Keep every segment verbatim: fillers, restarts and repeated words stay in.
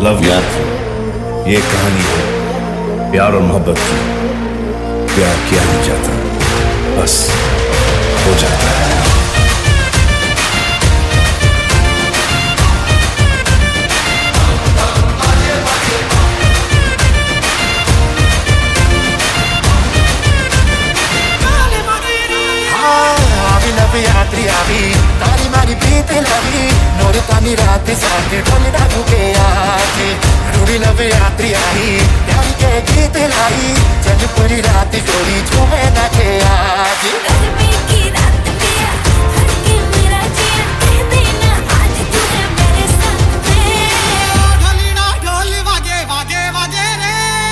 Love यार, ये कहानी है प्यार और मोहब्बत की। प्यार किया नहीं जाता, बस हो जाता है। यात्री तारी मारी प्रीत लवी नोर तानी रात साथ ढोल डाकू के आके रूड़ी लव यात्री आई प्यार के गीत लाई चल पूरी रात डोरी झूमे ना के आज गर्मी की रात पिया हर के मेरा जिया कह देना आज तू है मेरे साथ में ढोली ना ढोल वागे वागे वागे रे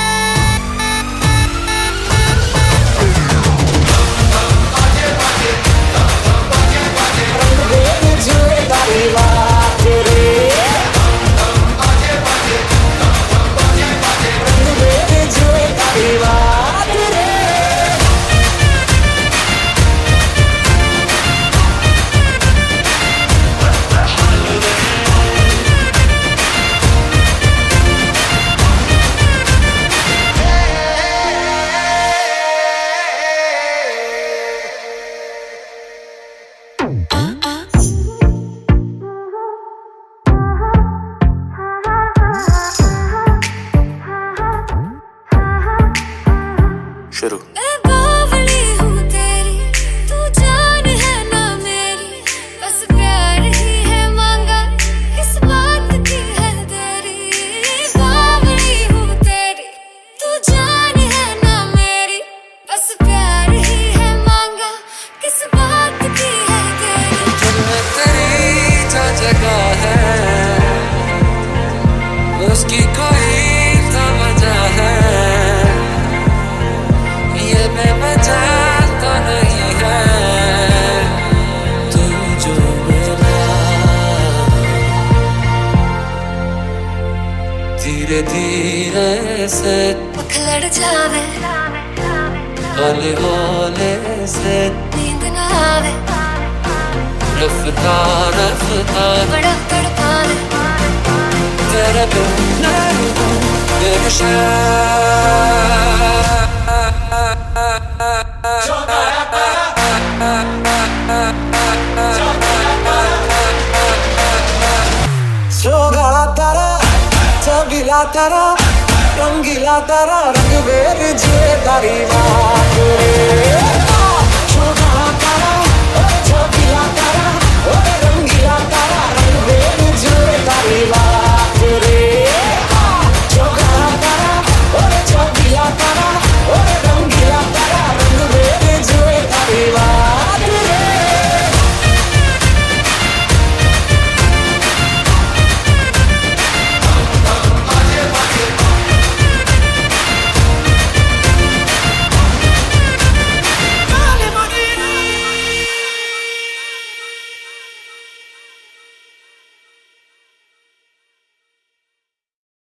शुरू। बावली हूँ तेरी, तू जान है ना मेरी, बस प्यार ही है मांगा, किस बात की है देरी। बावली हूँ तेरी, तू जान है ना मेरी, बस प्यार ही है मांगा, किस बात की है देरी। जन्नत तेरी जा जगह है, उसकी कोई तो वजह है, ये बेवजह तो नहीं है, तू जो मेरा धीरे धीरे से पकड़ जावे, हौले हौले से नींद ना आवे, रफ्ता रफ्ता बड़ा तड़पावे, तेरे बिन बेनशा सोगला तारा चबीला तारा रंगीला तारा रंग बेर जे तारी बात रे सोगला तारा चबीला तारा रंगीला तारा रंग बेर जे तारी बात।